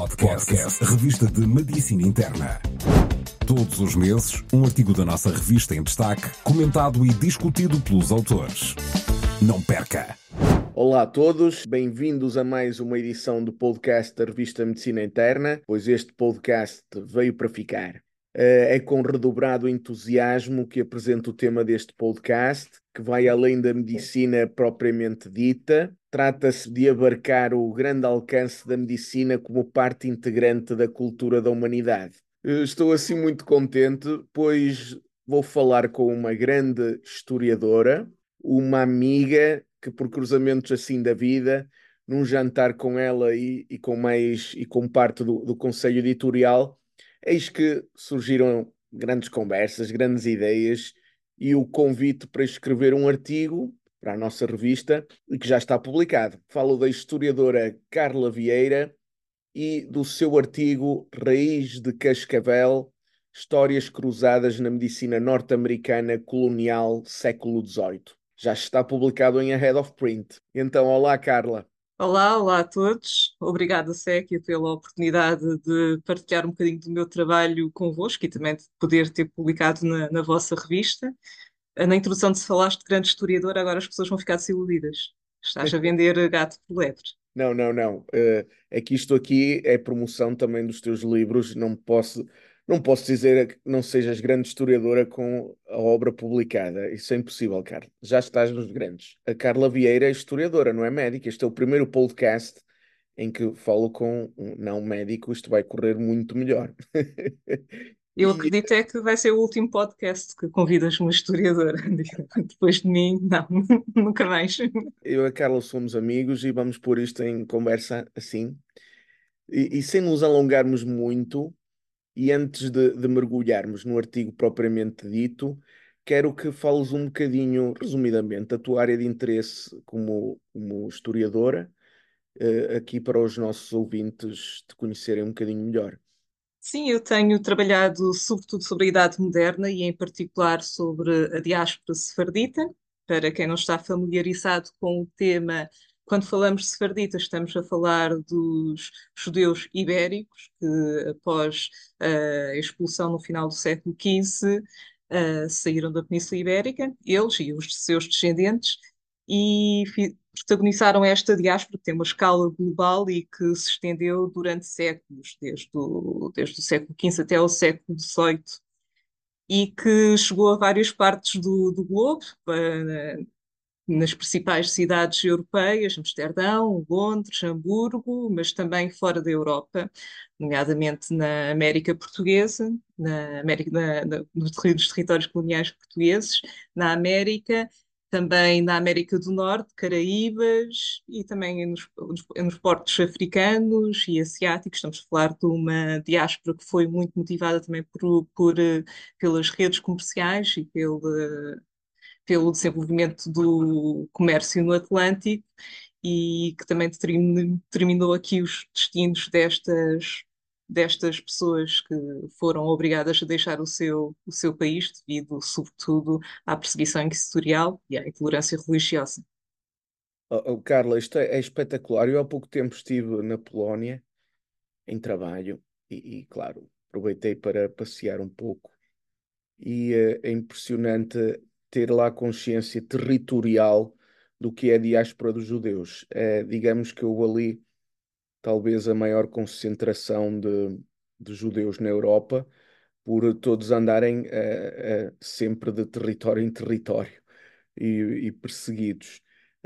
Podcast, a revista de Medicina Interna. Todos os meses, um artigo da nossa revista em destaque, comentado e discutido pelos autores. Não perca! Olá a todos, bem-vindos a mais uma edição do podcast da revista Medicina Interna, pois este podcast veio para ficar. É com redobrado entusiasmo que apresento o tema deste podcast, que vai além da medicina propriamente dita. Trata-se de abarcar o grande alcance da medicina como parte integrante da cultura da humanidade. Estou assim muito contente, pois vou falar com uma grande historiadora, uma amiga que por cruzamentos assim da vida, num jantar com ela e com parte do conselho editorial, eis que surgiram grandes conversas, grandes ideias e o convite para escrever um artigo para a nossa revista e que já está publicado. Falo da historiadora Carla Vieira e do seu artigo Raiz de Cascavel, Histórias Cruzadas na Medicina Norte-Americana Colonial Século XVIII. Já está publicado em Ahead of Print. Então, olá, Carla. Olá a todos. Obrigada, Séquia, pela oportunidade de partilhar um bocadinho do meu trabalho convosco e também de poder ter publicado na vossa revista. Na introdução de se falaste de grande historiador, agora as pessoas vão ficar desiludidas. Estás a vender gato por lebre. Não, não, não. É que isto aqui é promoção também dos teus livros. Não posso dizer que não sejas grande historiadora com a obra publicada. Isso é impossível, Carla. Já estás nos grandes. A Carla Vieira é historiadora, não é médica. Este é o primeiro podcast em que falo com um não médico. Isto vai correr muito melhor. Eu E acredito é que vai ser o último podcast que convidas uma historiadora. Depois de mim, não, nunca mais. eu e a Carla somos amigos e vamos pôr isto em conversa assim. E sem nos alongarmos muito. E antes de mergulharmos no artigo propriamente dito, quero que fales um bocadinho, resumidamente, da tua área de interesse como historiadora, aqui para os nossos ouvintes te conhecerem um bocadinho melhor. Sim, eu tenho trabalhado sobretudo sobre a Idade Moderna e em particular sobre a diáspora sefardita. Para quem não está familiarizado com o tema, quando falamos de sefarditas, estamos a falar dos judeus ibéricos que, após a expulsão no final do século XV, saíram da Península Ibérica, eles e os seus descendentes, e protagonizaram esta diáspora que tem uma escala global e que se estendeu durante séculos, desde o século XV até ao século XVIII, e que chegou a várias partes do globo, nas principais cidades europeias, Amsterdão, Londres, Hamburgo, mas também fora da Europa, nomeadamente na América Portuguesa, nos territórios coloniais portugueses, na América, também na América do Norte, Caraíbas e também nos portos africanos e asiáticos. Estamos a falar de uma diáspora que foi muito motivada também pelas redes comerciais e pelo desenvolvimento do comércio no Atlântico e que também determinou aqui os destinos destas pessoas que foram obrigadas a deixar o seu país devido, sobretudo, à perseguição inquisitorial e à intolerância religiosa. Carla, isto é espetacular. Eu há pouco tempo estive na Polónia em trabalho claro, aproveitei para passear um pouco. E é impressionante ter lá consciência territorial do que é a diáspora dos judeus. Digamos que houve ali talvez a maior concentração de judeus na Europa, por todos andarem sempre de território em território e perseguidos.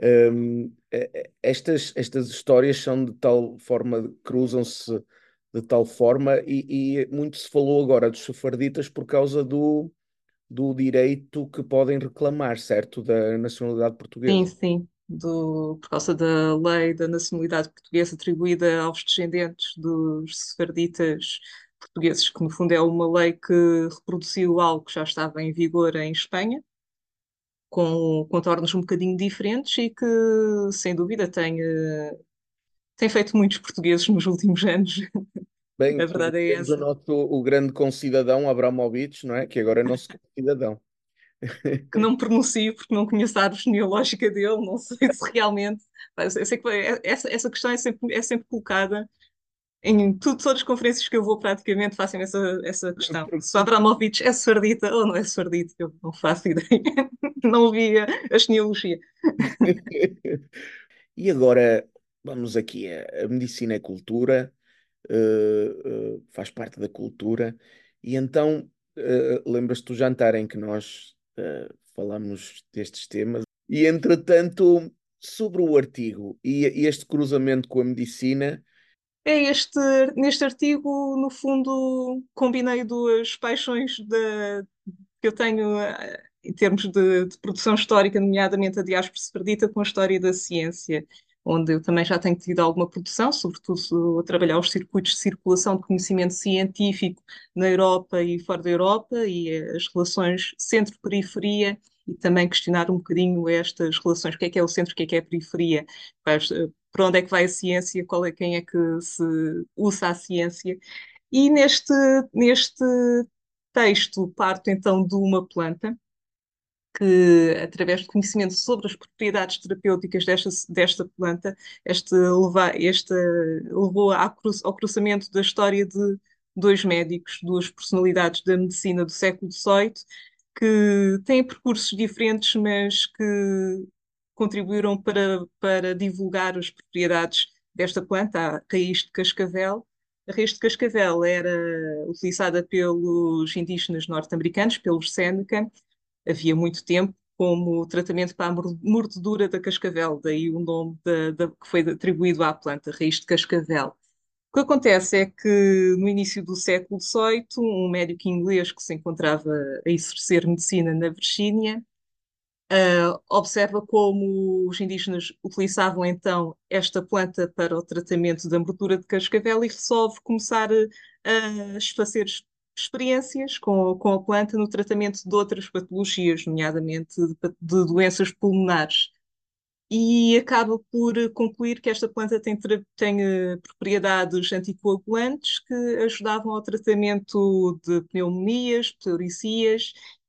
Estas histórias são de tal forma, cruzam-se de tal forma, e muito se falou agora dos sefarditas por causa do direito que podem reclamar, certo? Da nacionalidade Sim, portuguesa. sim, por causa da lei da nacionalidade portuguesa atribuída aos descendentes dos sefarditas portugueses, que no fundo é uma lei que reproduziu algo que já estava em vigor em Espanha, com contornos um bocadinho diferentes e que, sem dúvida, tem feito muitos portugueses nos últimos anos. A Bem, verdade é conhecemos essa. o grande concidadão Abramovich, não é? Que agora é nosso concidadão. Que não pronuncio porque não conheço a árvore genealógica dele, não sei se realmente. Eu sei que essa questão é sempre colocada. todas as conferências que eu vou, praticamente faço essa questão. Se o Abramovich é sefardita ou não é sefardita, eu não faço ideia. Não via a genealogia. E agora vamos aqui, a medicina é cultura, faz parte da cultura, e então lembras-te do jantar em que nós falamos destes temas, e entretanto, sobre o artigo e este cruzamento com a medicina. Neste artigo, no fundo, combinei duas paixões que eu tenho em termos de produção histórica, nomeadamente a diáspora sefardita, com a história da ciência, onde eu também já tenho tido alguma produção, sobretudo a trabalhar os circuitos de circulação de conhecimento científico na Europa e fora da Europa, e as relações centro-periferia, e também questionar um bocadinho estas relações, o que é o centro, o que é a periferia, para onde é que vai a ciência, quem é que se usa a ciência. E neste texto parto então de uma planta que, através de conhecimento sobre as propriedades terapêuticas desta planta, este levou ao cruzamento da história de dois médicos, duas personalidades da medicina do século XVIII, que têm percursos diferentes, mas que contribuíram para divulgar as propriedades desta planta, a raiz de cascavel. A raiz de cascavel era utilizada pelos indígenas norte-americanos, pelos Seneca, havia muito tempo, como tratamento para a mordedura da cascavel, daí o nome que foi atribuído à planta, raiz de cascavel. O que acontece é que no início do século XVIII, um médico inglês que se encontrava a exercer medicina na Virgínia, observa como os indígenas utilizavam então esta planta para o tratamento da mordedura de cascavel e resolve começar a fazer experiências com a planta no tratamento de outras patologias, nomeadamente de doenças pulmonares. E acaba por concluir que esta planta tem propriedades anticoagulantes que ajudavam ao tratamento de pneumonias, pleuricias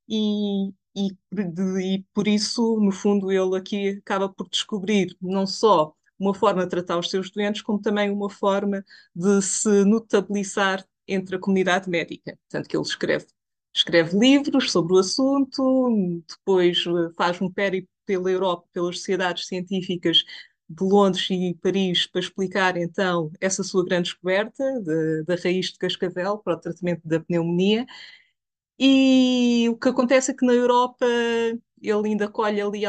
e por isso, no fundo, ele aqui acaba por descobrir não só uma forma de tratar os seus doentes, como também uma forma de se notabilizar entre a comunidade médica. Portanto, que ele escreve livros sobre o assunto, depois faz um périplo pela Europa, pelas sociedades científicas de Londres e Paris, para explicar então essa sua grande descoberta da raiz de cascavel para o tratamento da pneumonia. E o que acontece é que na Europa ele ainda colhe ali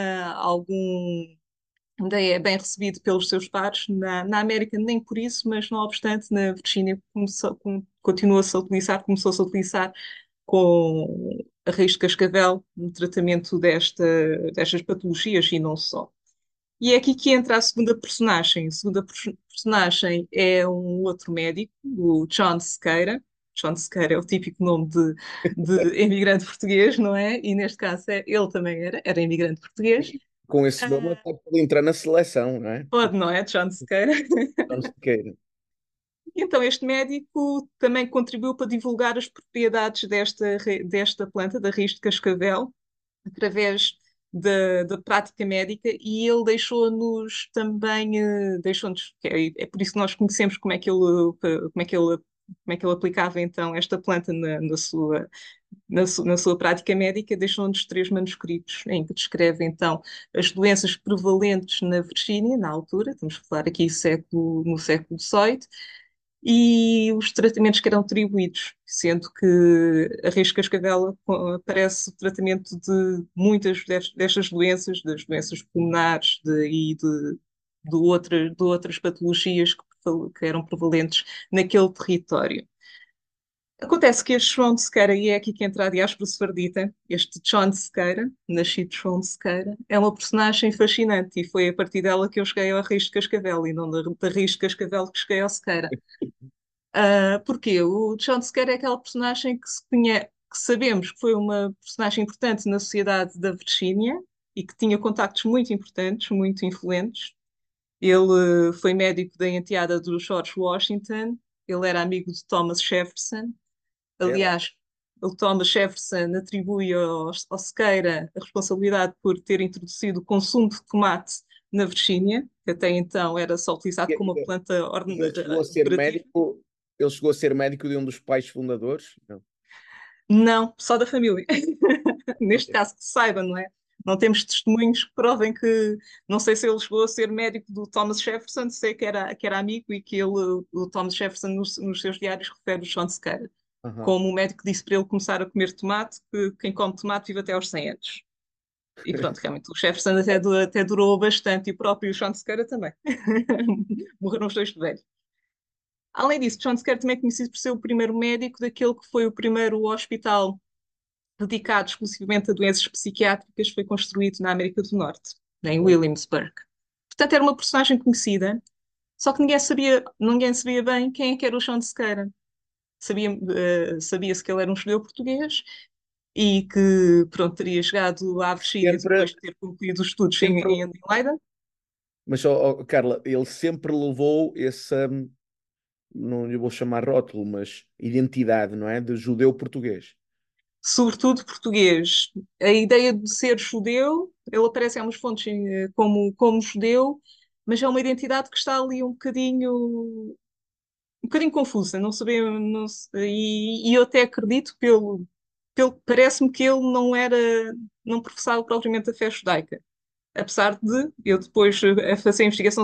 ainda é bem recebido pelos seus pares. Na América nem por isso, mas não obstante, na Virgínia começou-se a utilizar com a raiz de cascavel no tratamento destas patologias e não só. E é aqui que entra a segunda personagem. A segunda personagem é um outro médico, o John Sequeira. John Sequeira é o típico nome de imigrante português, não é? E neste caso ele também era imigrante português. Com esse nome Ah, até pode entrar na seleção, não é? pode, não é? John Sequeira. Não se queira. Então, este médico também contribuiu para divulgar as propriedades desta planta, da raiz de cascavel, através da prática médica, e ele deixou-nos também, deixou-nos, é por isso que nós conhecemos como é que ele aplicava então esta planta na sua prática médica, deixou-nos três manuscritos em que descreve então as doenças prevalentes na Virgínia, na altura, estamos a falar aqui no século XVIII, e os tratamentos que eram atribuídos, sendo que a raiz de cascavel aparece o tratamento de muitas destas doenças, das doenças pulmonares de outras patologias que eram prevalentes naquele território. Acontece que este João de Sequeira, e é aqui que entra a diáspora sefardita, este John de Sequeira, nascido João de Sequeira, é uma personagem fascinante e foi a partir dela que eu cheguei ao Raiz de Cascavel e não da Raiz de Cascavel que cheguei ao Sequeira. Porquê? O John Sequeira é aquela personagem que que sabemos que foi uma personagem importante na sociedade da Virgínia e que tinha contactos muito importantes, muito influentes. Ele foi médico da enteada do George Washington, ele era amigo de Thomas Jefferson. É lá. Aliás, o Thomas Jefferson atribui ao Sequeira a responsabilidade por ter introduzido o consumo de tomate na Virgínia, que até então era só utilizado como uma planta Ele chegou a ser decorativa. médico, ele chegou a ser médico de um dos pais fundadores? Não. Não, só da família. Ok. Neste caso, que se saiba, não é? Não temos testemunhos que provem que. Não sei se ele chegou a ser médico do Thomas Jefferson, sei que era amigo e que ele, o Thomas Jefferson, nos seus diários, refere o John Sequeira Aham. como o médico disse para ele começar a comer tomate, que quem come tomate vive até aos 100 anos. E pronto, realmente o Jefferson até durou bastante e o próprio John Sequeira também. Morreram os dois de velho. Além disso, John Sequeira também é conhecido por ser o primeiro médico daquele que foi o primeiro hospital dedicado exclusivamente a doenças psiquiátricas, foi construído na América do Norte, em Williamsburg. Portanto, era uma personagem conhecida, só que ninguém sabia bem quem é que era o João de Sequeira. Sabia-se que ele era um judeu português e que, pronto, teria chegado à Virgínia depois Sempre, de ter concluído os estudos sempre, em Leiden. mas, Carla, ele sempre levou esse, não lhe vou chamar rótulo, mas identidade, não é? De judeu português. Sobretudo português. A ideia de ser judeu, ele aparece em algumas fontes como judeu, mas é uma identidade que está ali um bocadinho confusa, não sabemos, e eu até acredito parece-me que ele não professava propriamente a fé judaica, apesar de eu depois a fazer a investigação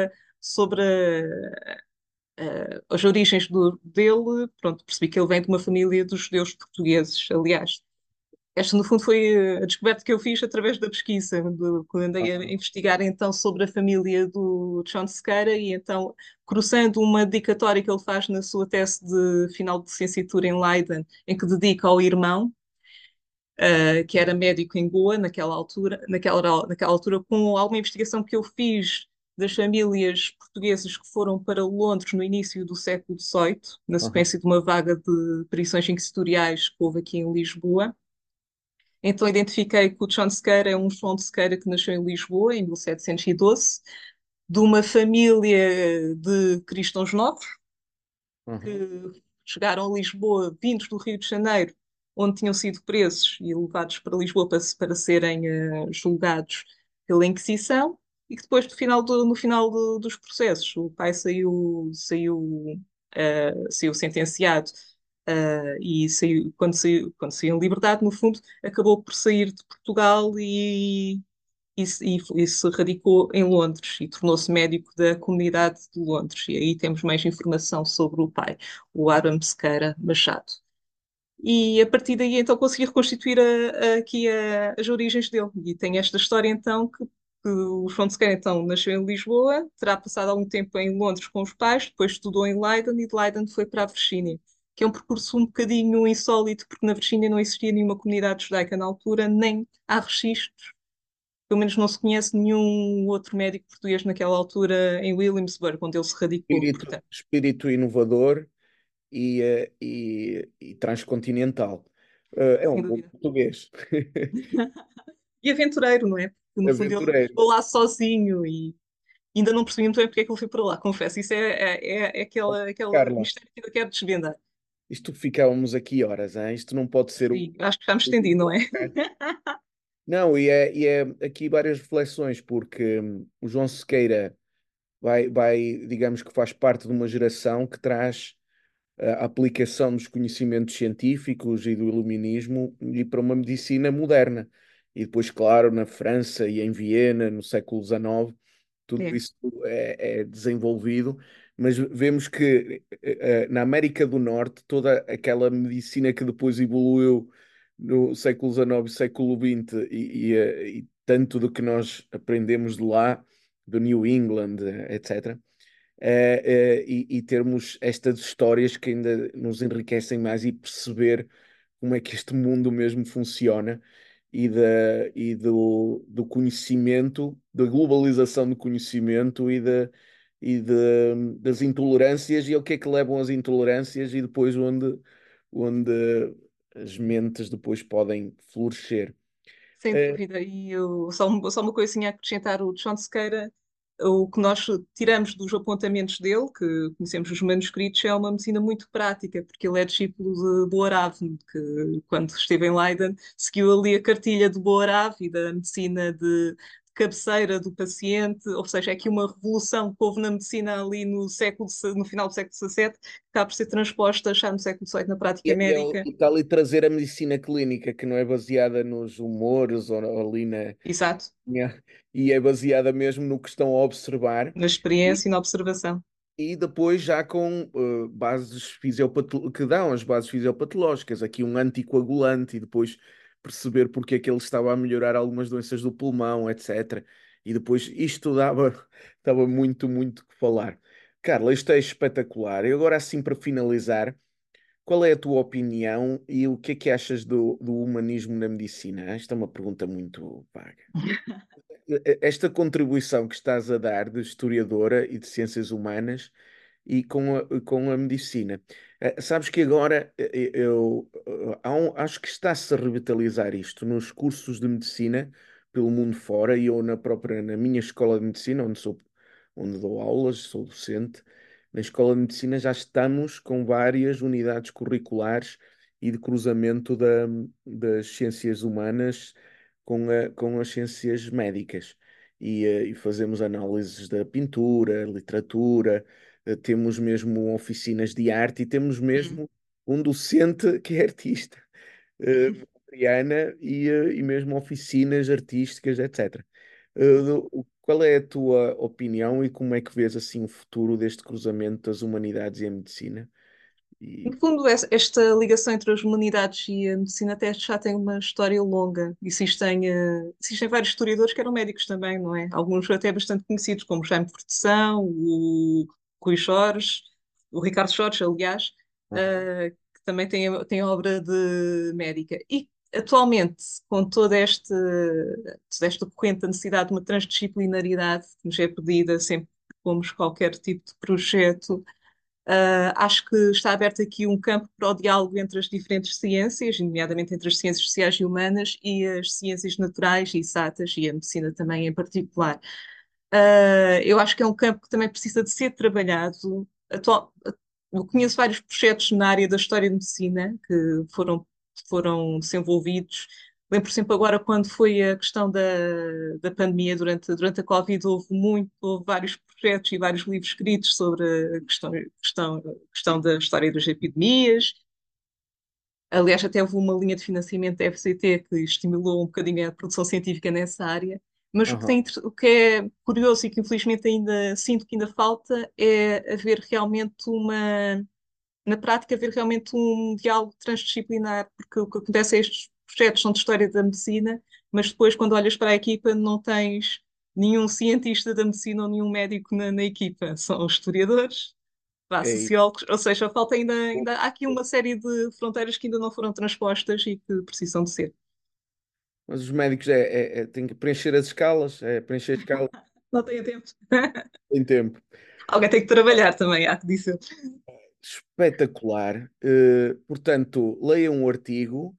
sobre as origens dele, pronto, percebi que ele vem de uma família dos judeus portugueses, aliás. Esta, no fundo, foi a descoberta que eu fiz através da pesquisa, quando andei a Aham. investigar então sobre a família do John Sequeira e então, cruzando uma dedicatória que ele faz na sua tese de final de licenciatura em Leiden, em que dedica ao irmão, que era médico em Goa naquela altura, com alguma investigação que eu fiz das famílias portuguesas que foram para Londres no início do século XVIII, na Aham. sequência de uma vaga de perições inquisitoriais que houve aqui em Lisboa. Então identifiquei que o John Sequeira é um João de Sequeira que nasceu em Lisboa em 1712, de uma família de cristãos novos Aham. que chegaram a Lisboa vindos do Rio de Janeiro, onde tinham sido presos e levados para Lisboa para serem julgados pela Inquisição, e que depois no final dos processos o pai saiu sentenciado e quando saiu em liberdade, no fundo, acabou por sair de Portugal e se radicou em Londres e tornou-se médico da comunidade de Londres. E aí temos mais informação sobre o pai, o Aram Sequeira Machado. E a partir daí então consegui reconstituir as origens dele. E tem esta história então que o João de Sequeira então nasceu em Lisboa, terá passado algum tempo em Londres com os pais, depois estudou em Leiden e de Leiden foi para a Virgínia, que é um percurso um bocadinho insólito, porque na Virgínia não existia nenhuma comunidade judaica na altura, nem há registros, pelo menos não se conhece nenhum outro médico português naquela altura em Williamsburg, onde ele se radicou, portanto, Espírito inovador e transcontinental. É sem um bom dúvida. português. E aventureiro, não é? Porque no fundo ele Aventureiro. chegou lá sozinho e ainda não percebi muito bem porque é que ele foi para lá, confesso. Isso é aquele Carla, mistério que ainda quero desvendar. isto ficávamos aqui horas, hein? Isto não pode ser E acho que já me estendi, não é? Não, e é aqui várias reflexões, porque o João Sequeira digamos que faz parte de uma geração que traz a aplicação dos conhecimentos científicos e do iluminismo e para uma medicina moderna. E depois, claro, na França e em Viena, no século XIX, tudo É, isso é desenvolvido, mas vemos que na América do Norte, toda aquela medicina que depois evoluiu no século XIX e século XX e tanto do que nós aprendemos de lá, do New England, etc. E termos estas histórias que ainda nos enriquecem mais e perceber como é que este mundo mesmo funciona do conhecimento, da globalização do conhecimento das intolerâncias e ao que é que levam as intolerâncias e depois onde as mentes depois podem florescer. sem Eh, dúvida. E só uma coisinha a acrescentar: o John Sequeira, o que nós tiramos dos apontamentos dele, que conhecemos os manuscritos, é uma medicina muito prática, porque ele é discípulo de Boerhaave, que quando esteve em Leiden seguiu ali a cartilha de Boerhaave e da medicina de cabeceira do paciente, ou seja, é aqui uma revolução que houve na medicina ali no final do século XVII, que acaba por ser transposta já no século XVIII na prática médica. E está ali trazer a medicina clínica, que não é baseada nos humores ou ali Exato, e é baseada mesmo no que estão a observar. na experiência e na observação. E depois já com bases que dão as bases fisiopatológicas, aqui um anticoagulante, e depois perceber porque é que ele estava a melhorar algumas doenças do pulmão, etc. E depois isto dava muito, muito que falar. Carla, isto é espetacular. E agora, assim, para finalizar, qual é a tua opinião e o que é que achas do humanismo na medicina? Esta é uma pergunta muito vaga. Esta contribuição que estás a dar de historiadora e de ciências humanas e com a medicina. Sabes que agora acho que está-se a revitalizar isto nos cursos de medicina pelo mundo fora e eu na minha escola de medicina, onde dou aulas, sou docente, na escola de medicina já estamos com várias unidades curriculares e de cruzamento das ciências humanas com as ciências médicas. E fazemos análises da pintura, literatura, temos mesmo oficinas de arte e temos Hum. mesmo um docente que é artista, Mariana, e mesmo oficinas artísticas, etc. Qual é a tua opinião e como é que vês assim o futuro deste cruzamento das humanidades e a medicina? E, No fundo, esta ligação entre as humanidades e a medicina até já tem uma história longa. Existem vários historiadores que eram médicos também, não é? Alguns até bastante conhecidos, como Jaime Cortesão, o Rui Jorge, o Ricardo Jorge, aliás, Aham. que também tem obra de médica. E atualmente, com toda esta corrente da necessidade de uma transdisciplinaridade que nos é pedida sempre que pomos qualquer tipo de projeto. Acho que está aberto aqui um campo para o diálogo entre as diferentes ciências, nomeadamente entre as ciências sociais e humanas e as ciências naturais e exatas, e a medicina também em particular. Eu acho que é um campo que também precisa de ser trabalhado. Eu conheço vários projetos na área da história de medicina que foram desenvolvidos. Lembro, por exemplo, agora quando foi a questão da pandemia durante a Covid, houve vários projetos e vários livros escritos sobre a questão da história das epidemias. Aliás, até houve uma linha de financiamento da FCT que estimulou um bocadinho a produção científica nessa área. Mas Aham. o que é curioso e que infelizmente ainda sinto que ainda falta é haver realmente na prática, haver realmente um diálogo transdisciplinar, porque o que acontece é que estes projetos são de história da medicina, mas depois, quando olhas para a equipa, não tens nenhum cientista da medicina ou nenhum médico na equipa. São historiadores, É sociólogos, ou seja, ainda há aqui uma série de fronteiras que ainda não foram transpostas e que precisam de ser. Mas os médicos têm que preencher as escalas, preencher escalas Não tenho tempo. em tempo. Alguém tem que trabalhar também, há que dizer. Espetacular. Portanto, leiam um artigo.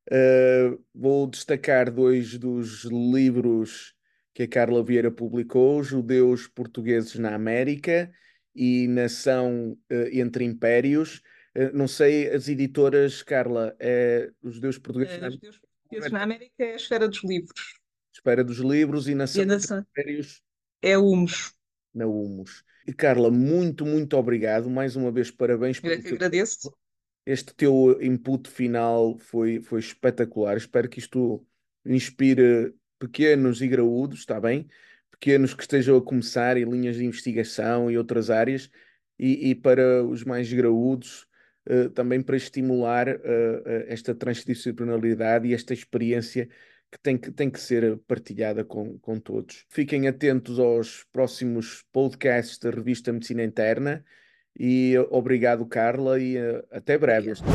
Vou destacar dois dos livros que a Carla Vieira publicou: Judeus Portugueses na América e Nação entre Impérios. Não sei, as editoras, Carla, os Judeus Portugueses na Os meus portugueses na América é a esfera dos livros. Espera dos Livros e E Nação a entre nação Impérios é humus. na Humus. E Carla, muito, muito obrigado. Mais uma vez, parabéns Eu é pelo que teu. agradeço. Este teu input final foi espetacular. Espero que isto inspire pequenos e graúdos, está bem? Pequenos que estejam a começar em linhas de investigação e outras áreas, e para os mais graúdos, também para estimular esta transdisciplinaridade e esta experiência que tem que ser partilhada com todos. Fiquem atentos aos próximos podcasts da revista Medicina Interna. E obrigado, Carla, e até breve. Obrigada.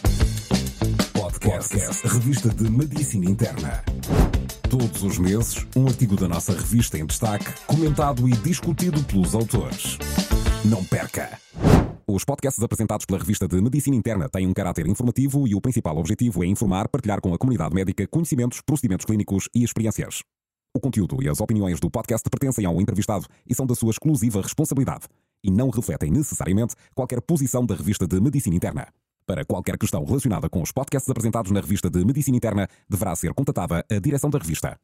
Podcast, revista de Medicina Interna. Todos os meses, um artigo da nossa revista em destaque, comentado e discutido pelos autores. Não perca! Os podcasts apresentados pela revista de Medicina Interna têm um caráter informativo e o principal objetivo é informar, partilhar com a comunidade médica conhecimentos, procedimentos clínicos e experiências. O conteúdo e as opiniões do podcast pertencem ao entrevistado e são da sua exclusiva responsabilidade e não refletem necessariamente qualquer posição da revista de Medicina Interna. Para qualquer questão relacionada com os podcasts apresentados na revista de Medicina Interna, deverá ser contatada a direção da revista.